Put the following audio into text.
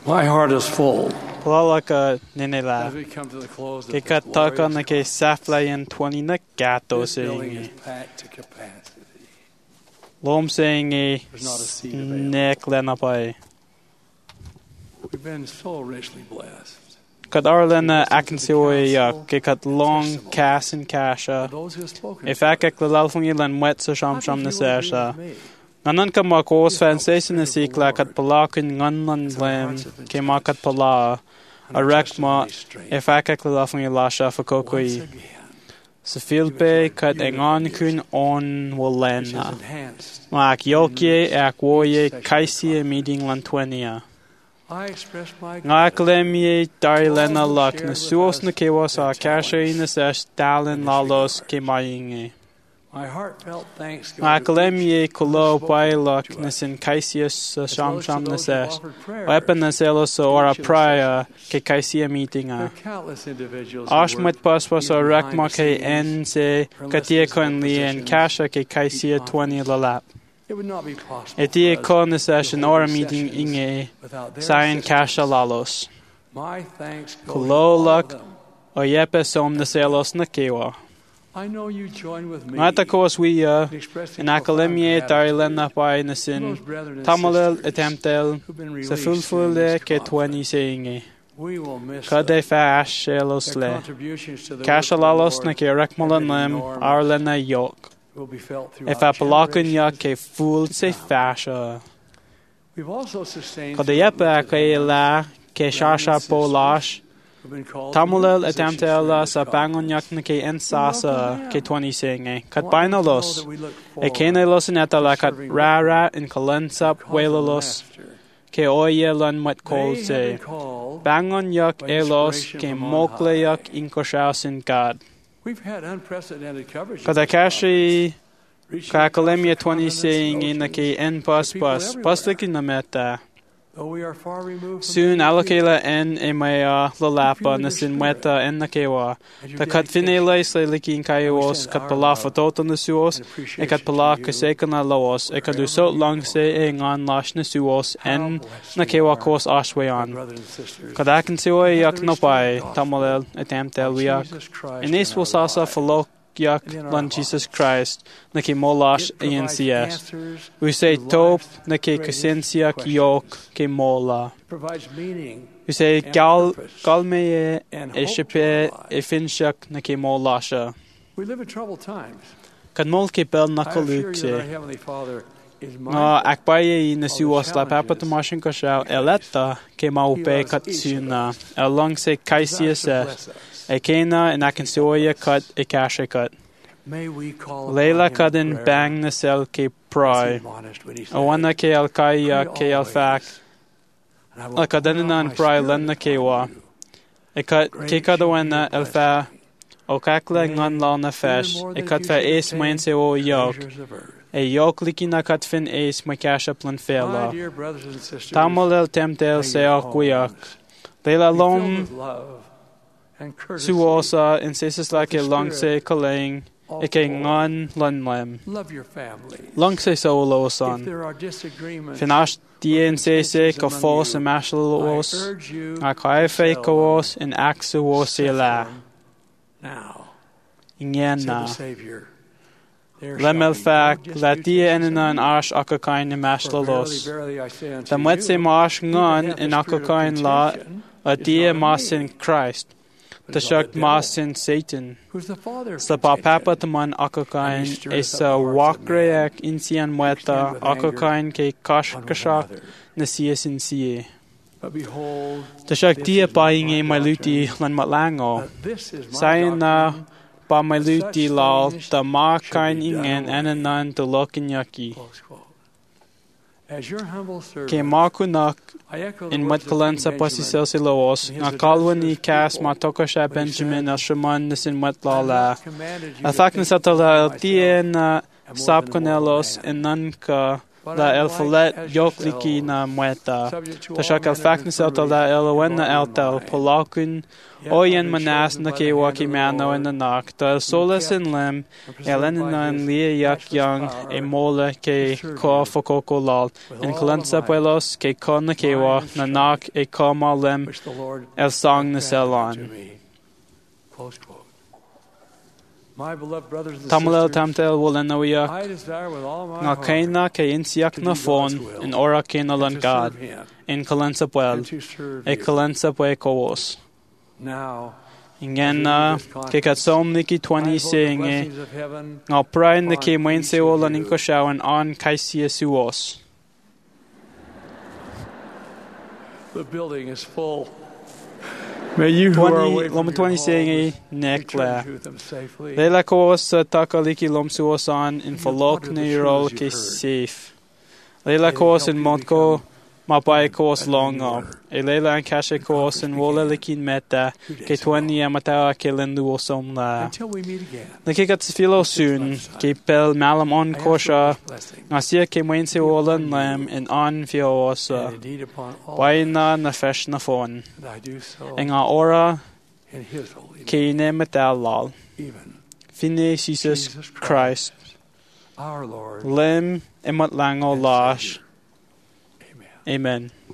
My heart is full Plalaca Ninela. as we come to the close of Ke this kataka na glorious ke saflayan 20 na gato This building is saying. packed to capacity. Lom saying There's not a seat available. nek lenapai. We've been so richly blessed. Kat arlena akan siwa ke kat long cas and kasha. Those who have spoken If to us, akak lalfung ilan wet sa how sham did na you agree sesha. with me? Nanan ka makos fan session na sikla kat palakin nganlan lem ke makat pala. And our Arek ma testimony straight. if akak lalfung ilasha fa Once kokoi. again, Sa filpe kat engan kun on which has walena. enhanced. Ak yokye ak woye kaisi meeting lan 20. I express my Nga klemye darlena lak na suos na kewa sa kasha ina ses dalin lalos ke mayinge. my heartfelt thanks go Nga to each klemye kulo who pai spoke lak to na us, sin kaisius sa as well sham as to sham na those who ses. offered prayer. Weapon na selos sa ora praya ke kaisia meeting There are a. countless individuals who Ashmat worked paspa sa either rakma behind the ke scenes. en se katia kon li en kasha ke kaisia 20 lalap. It would not be possible Eti for us kon na to session hold ora these meeting sessions inge without their sayan kasha assistance. lalos. My thanks go to Kulo all of lak them. o yepe som na selos na kewa. I know you join with me Ngata kos we in expressing in profound akademie gratitude darlena pai na to sin those brethren and tamalel sisters etemtel who've been sa released during fulfule this ke 20 conference. sayinge. We will miss Kade them. fa shelos Their le. contributions to the work Kasha of the lalos na Lord ke rekmalan lem enormous. arlena yok. will be felt If throughout apalakun ya generations. ke full se fasha. We've also sustained Kade yepe ke la ke shasha polash. who've been called to Tamulel new positions etemtel during la this sa bangon yak conference. na ke ensasa ke 20 sayinge. I Kat want them to know bainalos. that we look E kene forward los in eta la to kat serving rara in kalensap because of welalos. laughter. Ke oye lan mat They kol have se. been called Bangon yak by elos inspiration ke from on mokle high. yak inkoshaus in God. We've had unprecedented coverage of Kada this conference, kashi reaching ka across the kalemia 20 continents saying and in ke oceans en to pas people pas. everywhere. Pasliki na meta. Though we are far removed from Soon many allocala people, en e mea lalapa na sin meta en na kewa. and your Ta kat fine dedication, leis le likin kaios send kat our pala love fatot na suos. and E appreciation kat pala to ka you. seka na laos. E kat so long se e ngan lash na suos How en blessed na we kewa are, kos my ashwayan. brothers and sisters. Kadakin siwa We have yak the no pai restored gospel tamalel etemtel of wiak. Jesus Christ Inis in will our sasa lives. falok yak and in our lan Jesus hearts. Christ na ki molash It provides ENCS. answers We say to top life's na ki greatest kusensia ki questions. yok ki mola. It provides meaning We say and gal purpose galme and e hope to shipe our e lives. finshak na ki molasha. We live in troubled times. Kan mol ki bel na I assure you that our kalukse. Heavenly Father is Nga mindful akbaye na of the suwas la papa challenges tamashin ko siya we face. eletta ke maupe He loves kat each of suna. us. Along se He kaisia desires to se. bless us. E kena en akin siwoya kat e kasha kat. May we call Leila upon Him in kadin prayer bang na sel ke as He pry. admonished when He said, Awana ke al kaya "Pray ke al fak. always, and I will La pour kadin out an my pry Spirit len na ke upon wa. you. E kat Great ke shall be kadawena your el fa. blessing. O kakle Yea, ngan la na even fesh. more E than kat you fa should es obtain mwen se o yok. treasures of earth." E yok liki na kat fin es ma kasha plan My fela. dear brothers and sisters, Tamal el temtel may se your ok wiak. homes Leila be filled lom with love and courtesy. suosa in sesis la ke the long se Spirit kaling. of E ke the Lord. ngan lan lem. Love your families. Long se so lo If son. there are disagreements, Finash dien se se contentions ko among fos you, e mashalos. I urge you A kai to fe settle kos them. in axu was se Settle la. them now, Ingen said na. the Savior. There Lemel shall fak be no la die disputations en an among you. ash akakain ne For mashlalos. verily, I say unto Da mwet se you, mash he that ngan hath in the spirit of akakain la contention a is die not of mas me, in Christ. but Da is of the shak mas devil, in Satan. who's the father of Sa pa papa contention. taman And akakain he stirreth is up the hearts of wakreak men insian to mweta extend with anger akakain ke kash one with kashak another. na siya sin siya. But behold, Da shak this die is not buying my e maluti doctrine, lan matlango. but this is my Sayin na doctrine, pa that such maluti lal things da ma should kain be done ingen away. ananan to lokin yaki. Close quote. As your humble Ke servant, makunak I echo the in words of matkalan King sa Benjamin pasisel si Laos, in his nga address kalwan to ni his kas people, matoka siya when he Benjamin said, na shaman na sin "I have matlala. not commanded you to Athak na think sa more than tala myself tien na and more sap than mortal konelos man. in nan ka la el falet yokliki na mueta. Ta shakal faknis elta la el wen elta polakun oyen manas na ke waki mano in the knock. Ta el solas in lim elen in lia yak young e mola ke ko fokoko lal. In kalensa puelos ke kon na kewa na knock e koma lim el song na selon. Tamlel tamtel wolenawia nga kaina ke insiak na phone in ora kenalan God in kalensa puel e kalensa pue kowos. Ingen na ke katsom niki 20 saying nga prain na ke mwense wolan inko shawan on kaisia suos. The building is full. May you who are away from your homes return to them safely. Leila kos takaliki lomsuosan in falok neurol ke safe. Leila kos in Montko mapai kos longo. E leila an kashe kos in wola likin meta ke 20 amata ke lendu osom la. Until we meet again. Nakikat filo soon ke pel malam on kosha nasia ke mwense wolan lam in on fio osa. Indeed upon all Waina na fesh na phone. that I do so Enga ora in his holy name. ke ne metal Even Fine Jesus Christ. our Lord. Lim emat lango lash. Amen. Amen.